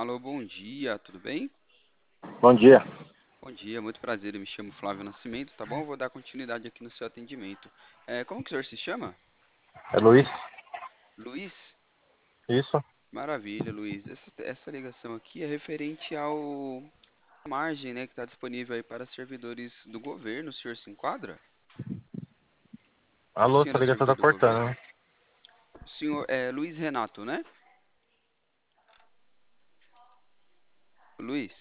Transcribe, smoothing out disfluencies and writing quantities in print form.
Alô, bom dia, tudo bem? Bom dia. Bom dia, muito prazer, eu me chamo Flávio Nascimento, tá bom? Eu vou dar continuidade aqui no seu atendimento. Como que o senhor se chama? É Luiz? Luiz? Isso? Maravilha, Luiz. Essa ligação aqui é referente ao margem, né, que está disponível aí para servidores do governo. O senhor se enquadra? O Alô, senhor sua é ligação servidor tá do governo? cortando, né? O senhor é Luiz Renato, né? Luiz?